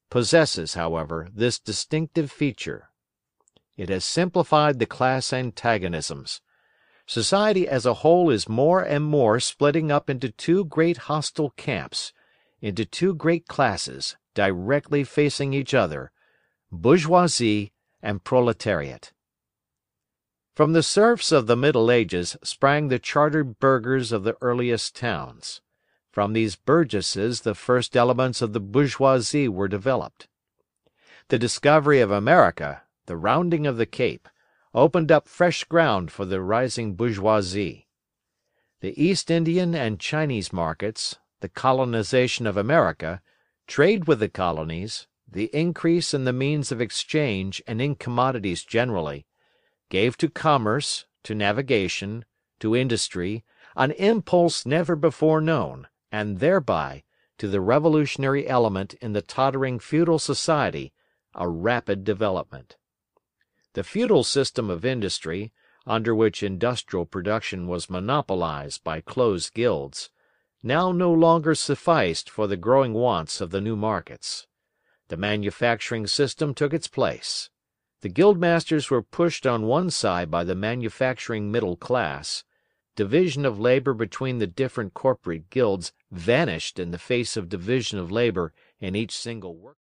possesses, however, this distinctive feature. It has simplified the class antagonisms. Society as a whole is more and more splitting up into two great hostile camps, into two great classes, directly facing each other, bourgeoisie and proletariat. From the serfs of the Middle Ages sprang the chartered burghers of the earliest towns. From these burgesses the first elements of the bourgeoisie were developed. The discovery of America, the rounding of the Cape, opened up fresh ground for the rising bourgeoisie. The East Indian and Chinese markets, the colonization of America, trade with the colonies, the increase in the means of exchange and in commodities generally, gave to commerce, to navigation, to industry, an impulse never before known, and thereby, to the revolutionary element in the tottering feudal society, a rapid development. The feudal system of industry, under which industrial production was monopolized by closed guilds, now no longer sufficed for the growing wants of the new markets. The manufacturing system took its place. The guildmasters were pushed on one side by the manufacturing middle class. Division of labor between the different corporate guilds vanished in the face of division of labor in each single work.